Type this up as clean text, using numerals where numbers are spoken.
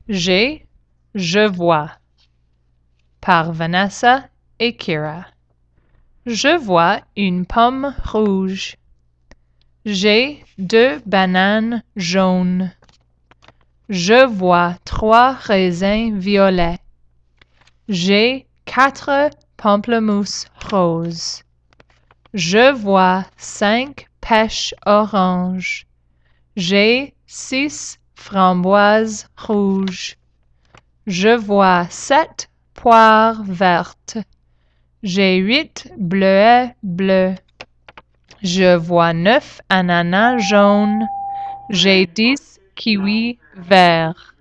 J'ai, je vois, par Vanessa et Kira. Je vois une pomme rouge. J'ai 2 bananes jaunes. Je vois 3 raisins violets. J'ai 4 pamplemousses roses. Je vois 5 pêches oranges. J'ai 6 framboises rouges. Je vois 7 poires vertes. J'ai 8 bleuets bleus. Je vois 9 ananas jaunes. J'ai 10 kiwis verts.